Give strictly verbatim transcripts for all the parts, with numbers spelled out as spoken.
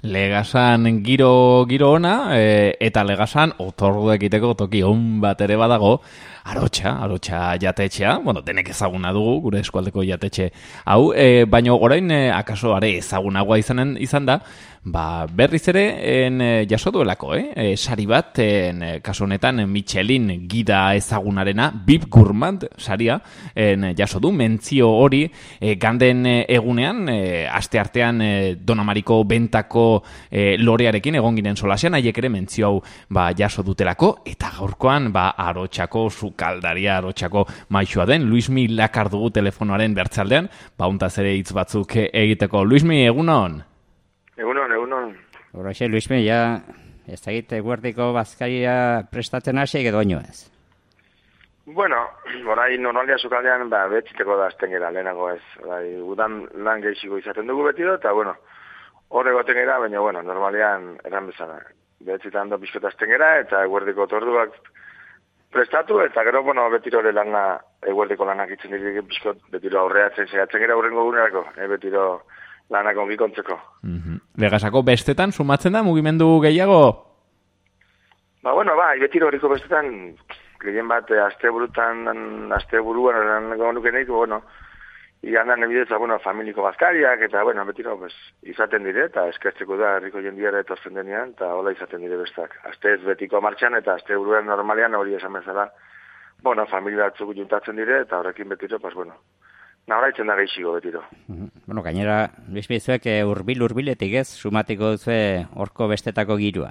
Legasan giro giro ona, e, eta Legasan otordu egiteko toki on bat ere badago, Arotxa, Arotxa jatetxea, bueno, denek ezaguna dugu, gure eskualdeko jatetxe hau, e, baina orain e, akaso are ezagunagoa izanen izan da, ba, berriz ere en, e, jaso duelako, eh? E, sari bat, en, kasu honetan Michelin gida ezagunarena, Bib Gourmand saria, en, jaso du, mentzio hori, e, ganden egunean, e, aste artean e, Donamariko bentako e, lorearekin egon ginen solasean, haiek ere mentzio hau ba, jaso dutelako, eta gaurkoan ba, Arotxako sukaldaria, Arotxako maixua den, Luismi Lakar dugu telefonoaren bertzaldean, ba, untaz ere hitz batzuk egiteko. Luismi, egunon? Egunon, egunon. Horrexe, Luismi, ja, ez da egite guardiko bazkaria prestatzen hasi edo oino ez? Bueno, orai normalia sukaldean, ba, betziteko da azten gara, lehenago ez. Orai, udan lan gehiago izaten dugu betiro, eta, bueno, horre goten gara, baina, bueno, normalian eran bezala. Betzitan do bizkota azten gara, eta eguerdiko torduak prestatu, eta gero, bueno, betiro ere lana, eguerdiko lanak itzen dirik bizkot, betiro aurreatzen, zeiatzen gara aurrengo gunerako, e, betiro lanak ongi kontzeko. Mm-hmm. Legasako bestetan, sumatzen da, mugimendu gehiago? Ba, bueno, ba, betiro horiko bestetan, gehien bat, azte burutan, azte buruan, eran nukeneik, bueno, igandan ebidetza, bueno, familiko bazkariak, eta, bueno, betiro, pues, izaten dire, eta eskertzeko da, herriko jendiara etortzen denean, eta hola izaten dire bestak. Azte ez betiko martxan, eta azte buruan normalean, hori esan bezala, bueno, familia batzuk juntatzen dire, eta horrekin betiro, pues, bueno, nahora itzen da gehiago betiro. Mm-hmm. Bueno, gainera, Luis Bizuek urbil-urbiletik ez, sumatiko duzu horko bestetako girua.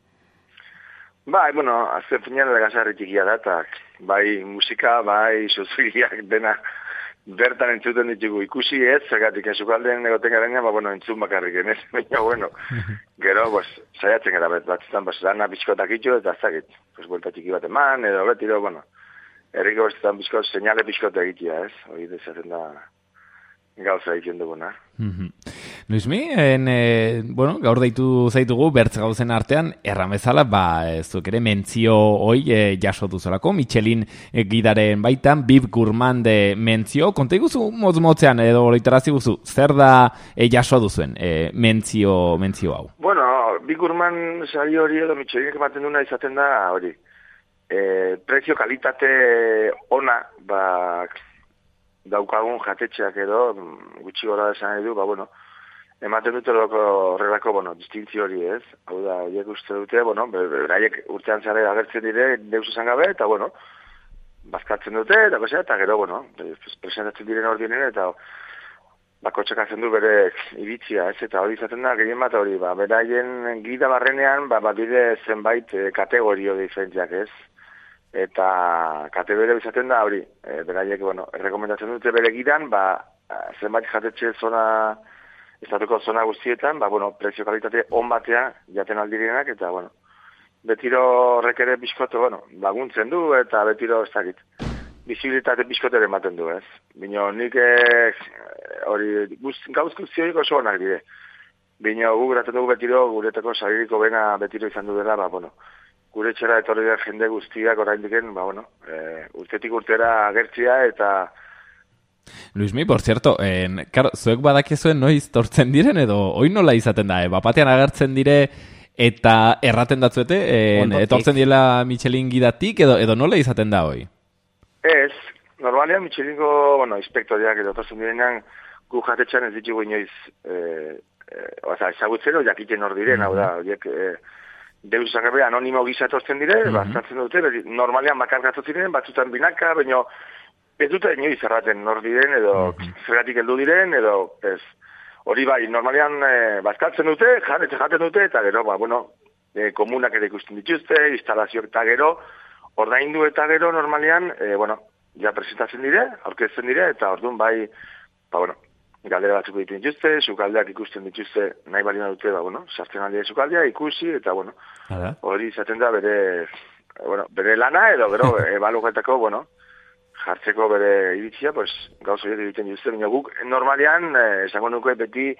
Bai, bueno, azken finean Legasarri txikia da, eta bai musika, bai soziliak dena bertan entzuten ditugu ikusi ez, zergatik enzukalden egoten garenean, ba, bueno, entzun bakarrik enez, baina, bueno, gero, pues, saiatzen gara bet, batzutan, pues, dana bizkotak itxo, eta zagit, pues, buelta txiki bat eman, edo betiro, bueno, herriko bestetan bizkot, seinale bizkota egitea, ez, hori dezaten da gauza egiten duguna. Mm-hmm. Luismi, en, e, bueno, gaur deitu zaitugu bertz gauzen artean, erran bezala, ba, zuek ere mentzio hoi e, jaso duzolako, Michelin e, gidaren baitan, Bib Gourmand mentzio, konta iguzu motz-motzean, edo horietarazi guzu, zer da e, jaso duzuen e, mentzio, mentzio hau? Bueno, Bib Gourmand sari hori edo Michelinek ematen duna izaten da, hori, e, prezio kalitate ona, ba, daukagun jatetxeak edo, gutxi gora esan edu, ba, bueno, ematen dute horrelako, bueno, distintzio hori ez. Hau da, horiek uste dute, bueno, beraiek urtean zare agertzen dire, deus esan gabe, eta, bueno, bazkatzen dute, eta, cosa, eta gero, bueno, presentatzen diren hor diren, eta bakotxak hazen du bere iritzia, ez, eta hori izaten da, gehien bat hori, ba, beraien gida barrenean, ba, bat dire zenbait e, kategorio diferentziak, ez. Eta kate bere izaten da hori, e, beraiek, bueno, errekomendatzen dute bere gidan, ba, zenbait jatetxe zona, estatuko zona guztietan, ba, bueno, prezio kalitate on batea jaten aldirenak, eta, bueno, betiro horrek ere bizkote, bueno, laguntzen du, eta betiro, ez dakit, bizibilitate bizkotere ematen du, ez. Bino, nik hori, gauz guztioik oso onak dire. Bino, gu guratzen dugu betiro, guretako saririko bena betiro izan du dela, ba, bueno, gure txera etorri da jende guztiak orain diken, ba, bueno, e, urtetik urtera agertzia, eta Luismi, por cierto, en, claro, zuek badakizuen noiz tortzen diren edo oin nola izaten da, e, bapatean agertzen dire eta erraten datzuete, en, etortzen direla Michelin gidatik edo edo nola izaten da hoi? Ez, normalean Michelingo, bueno, inspektoriak edo tortzen direnean gu jatetxean ez ditugu inoiz, e, e, oza, ezagutzero jakiten hor diren, hau da, horiek e, deus zagabe anonimo gisa etortzen dire, mm-hmm. Bastatzen dute, normalean bakarkatu ziren, batzutan binaka, baino ez dute inoiz erraten nor diren, edo mm-hmm. Zergatik heldu diren, edo ez. Hori bai, normalean e, bazkatzen dute, jatetxe jaten dute, eta gero, ba, bueno, e, komunak ere ikusten dituzte, instalazioak eta gero, ordaindu eta gero normalean, e, bueno, ja presentatzen dire, aurkezten dire, eta orduan bai, ba, bueno, galdera batzuk ditu dituzte, sukaldeak ikusten dituzte, nahi balina dute, ba, bueno, sartzen aldia sukaldea, ikusi, eta, bueno, hori izaten da bere, bueno, bere lana, edo gero, ebalugetako, bueno, jartzeko bere iritzia, pues, gauz horiek egiten dituzte, baina guk normalean, eh, esango nuke beti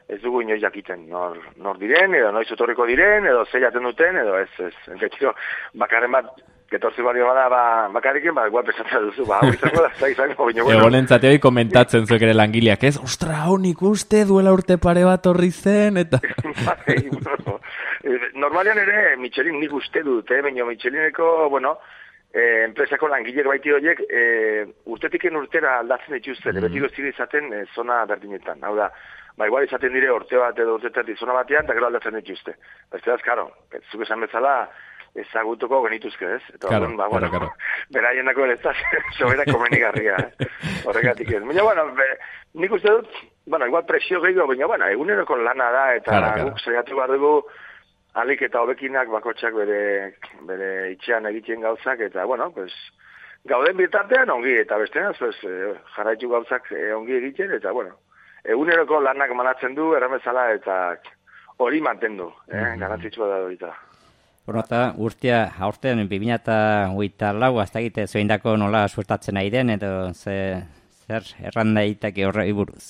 ez dugu inoiz jakiten nor, nor diren, edo noiz etorriko diren, edo ze jaten duten, edo ez, ez. Betiro, bakarren bat, getortzi balio bada, ba, bakarriken, ba, igual pesatzen duzu, ba, hau izango da, za izango, bino, bueno. Egon entzate hoi komentatzen zuek ere langileak, ez? Ostra, hau nik uste duela urte pare bat horri zen, eta... Bai, bueno, normalian ere, Michelin nik uste dut, eh? Baina Michelineko, bueno, eh, enpresako langilek baiti horiek, eh, urtetiken urtera aldatzen dituzte, mm. betiko zire izaten eh, zona berdinetan. Hau da, ba, igual izaten dire urte bat edo urtetetik zona batean, eta gero aldatzen dituzte. Beste da, karo, zuk esan bezala, ezagutuko genituzke, ez? Eta claro, ba, bueno, claro, claro. Beraien dako ere ez sobera komenigarria, eh? Horregatik ez. Baina, bueno, be, nik uste dut, bueno, igual presio gehiago, baina, bueno, eguneroko lana da, eta claro, claro. Guk saiatu behar dugu, alik eta hobekinak bakotxak bere, bere itxean egiten gauzak, eta, bueno, pues, gauden bitartean ongi, eta bestean, pues, eh, jarraitu gauzak eh, ongi egiten, eta, bueno, eguneroko lanak manatzen du, erramezala, eta hori mantendu, eh? Mm-hmm. Garantzitsua da hori. Bueno, eta urtea, aurten, bi mila hogeita lau, azta egite zoindako nola suertatzen nahi den, edo ze, zer erran daiteke horrei buruz?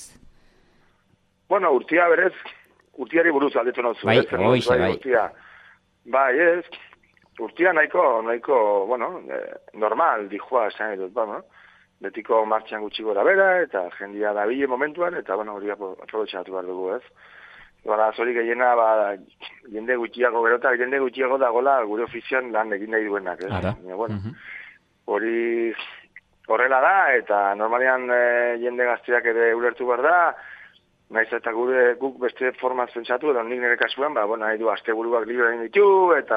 Bueno, urtea berez, urtiari buruz aldetu nauzu. Bai, oixe, bai. Urtia. Bai, ez, urtia nahiko, nahiko, bueno, eh, normal, dijoa, esan edut, ba, no? Betiko martxan gutxi gora bera, eta jendia da bile momentuan, eta, bueno, hori aprobetxatu behar dugu, ez? Bara, zori gehiena, ba, jende gutxiago berota, jende gutxiago dagoela gure ofizioan lan egin nahi duenak, ez? Ara. Ja, bueno, hori horrela da, eta normalean e, jende gazteak ere ulertu behar da, naiz eta gure guk beste formaz pentsatu, edo nik nire kasuan, ba, bueno, nahi du asteburuak libre egin ditu, eta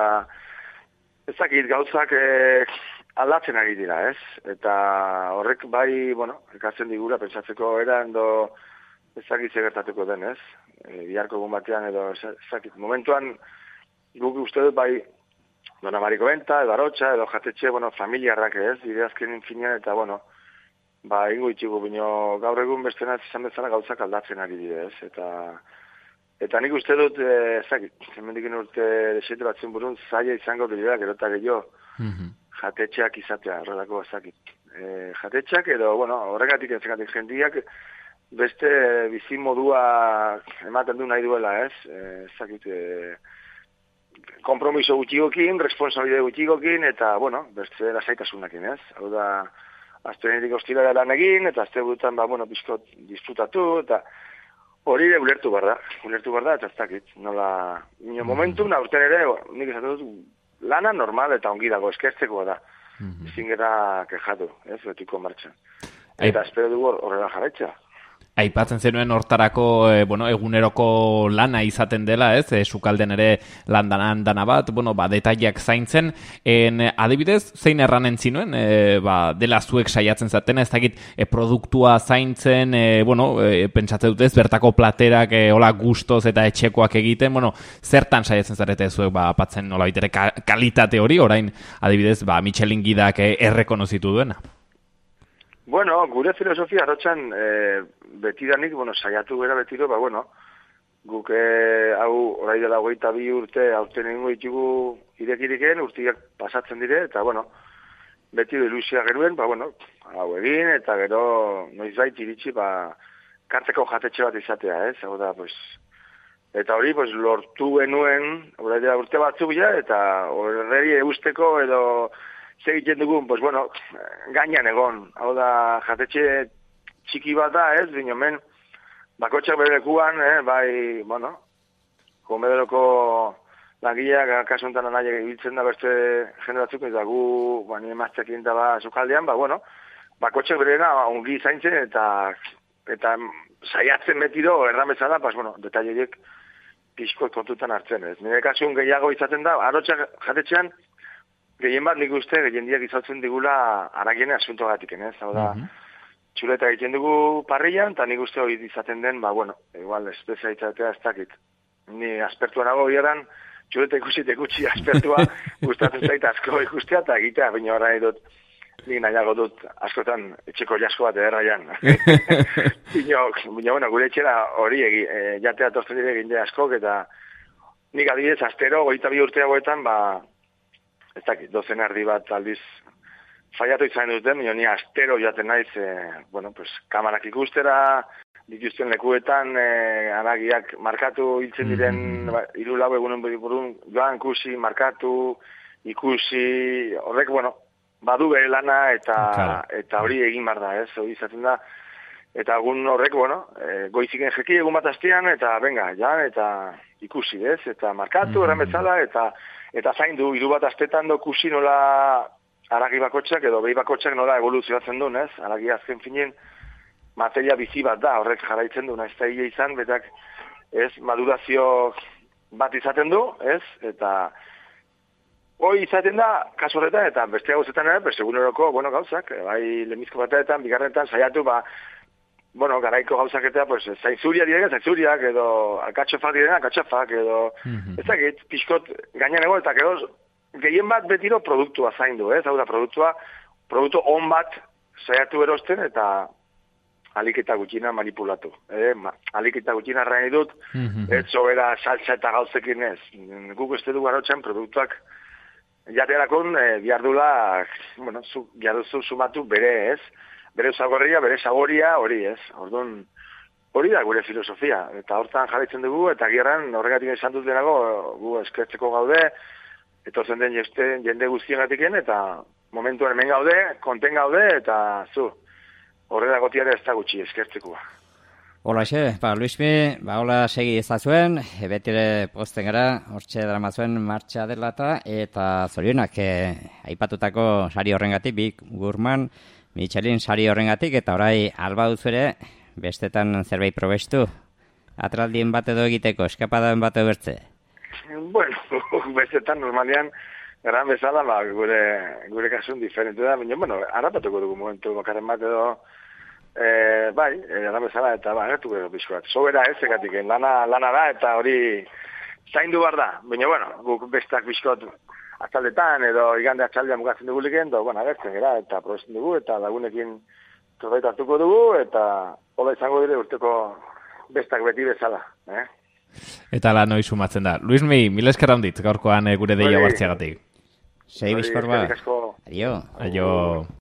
ezakit gauzak e, aldatzen ari dira, ez? Eta horrek bai, bueno, ekartzen digura pentsatzeko eran do ezakit gertatuko den, ez? E, biharko egun batean edo ezakit. Momentuan guk uste dut bai Dona Mariko Benta, edo Arotxa, edo Jatetxe, bueno, familiarrak ez, ide azkenin finean, eta, bueno, ba, ingo itxigu, bino gaur egun beste nahi izan bezala gauzak aldatzen ari dire, ez? Eta, eta nik uste dut, ezakit, hemendikin urte desete batzen burun, zaila izango dira, gero eta gehiago, mm-hmm. jatetxeak izatea, horrelako ezakit. E, jatetxeak edo, bueno, horregatik ezakatik jendiak, beste bizi modua ematen du nahi duela, ez? Ezakit, e, kompromiso gutxigokin, responsabilidade gutxigokin, eta, bueno, beste lasaitasunakin, ez? Hau da, aztenetik ostila lan egin, eta azte burutan, ba, bueno, bizkot disfrutatu, eta hori ere ulertu behar da, ulertu behar da, eta ez dakit, nola, nio momentu, aurten ere, nik esatu dut, lana normal eta ongi dago, eskertzeko da, mm-hmm. ezin gara kejatu, ez, betiko martxan. Eta espero dugu horrela jarraitza. Aipatzen zenuen hortarako, e, bueno, eguneroko lana izaten dela, ez? E, sukalden ere landanan dana bat, bueno, ba, detaileak zaintzen. En, adibidez, zein erranen zinuen, e, ba, dela zuek saiatzen zaten, ez dakit, e, produktua zaintzen, e, bueno, e, pentsatze dutez, bertako platerak, e, hola gustoz eta etxekoak egiten, bueno, zertan saiatzen zarete zuek, ba, apatzen nola bitere ka, kalitate hori, orain, adibidez, ba, Michelin gidak e, errekonozitu duena. Bueno, gure filosofia arrotxan e, betidanik, bueno, saiatu gara betiro, ba, bueno, guk e, hau orai dela hogeita bi urte aurten egingo ditugu irekiriken, urtiak pasatzen dire, eta, bueno, betiro ilusia geruen, ba, bueno, hau egin, eta gero noizbait iritsi, ba, karteko jatetxe bat izatea, ez? Hau da, pues, eta hori, pues, lortu genuen, orai dela urte batzuk ja, eta horreri eusteko edo segiten dugun, pues bueno, gainan egon. Hau da, jatetxe txiki bat da, ez, binomen, bakotxak berekuan, eh, bai, bueno, komederoko langileak kasuntan nahi ibiltzen da beste jende batzuk, eta gu, ba, nire maztekin da ba, zukaldean, ba, bueno, bakotxak berena ongi zaintzen, eta eta saiatzen betiro, erramezala, pas, bueno, detaileek pixko kontutan hartzen, ez. Nire kasun gehiago izaten da, arotxak jatetxean, gehien bat nik uste, gehien diak izautzen digula aragiene asunto gatiken, ez? Hau da, mm-hmm. txuleta egiten dugu parrillan, eta nik uste hori izaten den, ba, bueno, igual, espezialitatea ez dakit. Ni aspertua nago biaran, txuleta ikusit ekutsi aspertua, gustatzen zait asko ikustea, eta egitea, baina horra edot, nik nahiago dut, askotan, etxeko jasko bat ederraian. Bino, bueno, gure etxera hori egi, e, jatea tortzen dire egin askok, eta nik adibidez, astero, goita bi urteagoetan, ba, ez dakit, dozen erdi bat aldiz faiatu izan duten, baina ni astero jaten naiz, e, bueno, pues, kamarak ikustera, dituzten lekuetan e, haragiak markatu hiltzen diren mm -hmm. hiru lau egunen burun joan ikusi, markatu, ikusi, horrek, bueno, badu bere lana eta claro. eta hori egin bar da, ez? Hori izaten da, eta egun horrek, bueno, e, goiziken jeki egun bat astean, eta venga, ja, eta ikusi, ez? Eta markatu, mm -hmm. erran bezala, eta eta zaindu, hiru bat astetan dokusi nola haragi bakotxak edo behi bakotxak nola evoluzioatzen duen, ez? Haragi azken finen materia bizi bat da, horrek jarraitzen du, nahiz eta izan, betak, ez, madurazio bat izaten du, ez? Eta hoi izaten da, kasu horretan, eta beste gauzetan ere, seguneroko, bueno, gauzak, bai, lemizko batetan, bigarrenetan, saiatu, ba, bueno, garaiko gauzak eta, pues, zainzuria diren, zainzuriak, edo alkatxofak diren, alkatxofak, edo, mm-hmm. ez dakit, pixkot, gainean ego, eta gero, gehien bat betiro produktua zaindu, ez? Hau da, produktua, produktu on bat saiatu erosten, eta aliketa gutxina manipulatu. Eh? Ma, aliketa gutxina arrain dut, mm-hmm. ez sobera salsa eta gauzekin ez. Guk ez dugu garotxan produktuak jaterakon eh, biardula, bueno, zu, biarduzu sumatu bere ez, bere zagorria, bere zagoria, hori ez. Orduan, hori da gure filosofia. Eta hortan jarraitzen dugu, eta gierran horregatik esan dut denago, gu eskertzeko gaude, etortzen den jeste, jende guztienatiken, eta momentuan hemen gaude, konten gaude, eta zu, horrela gotiara ez da gutxi eskertzekua. Hola, xe, ba, Luismi, ba, hola segi ezazuen, betire posten gara, hortxe dramazuen martxa dela eta, eta zorionak, e, aipatutako sari horrengatik, Big Gurman, Michelin sari horrengatik, eta orai alba duzu ere, bestetan zerbait probestu, atraldien bat edo egiteko, eskapadan bat edo bertze? Bueno, bestetan normalian, erran bezala, ba, gure, gure kasun diferente da, baina, bueno, harrapatuko dugu momentu bakarren bat edo, e, bai, erran bezala, eta ba, gertu gero bizkoat. Sobera ez, egatik, lana, lana da, eta hori zaindu bar da. Baina, bueno, guk bestak bizkot atzaldetan, edo igande atzaldean bukatzen dugu liken, do, bueno, agertzen gara, eta probesten dugu, eta lagunekin zerbait hartuko dugu, eta hola izango dire urteko bestak beti bezala, eh? Eta la noi sumatzen da. Luismi, mila esker handit, gaurkoan gure deia bartziagatik. Sei bizkor ba. Adio. Adio.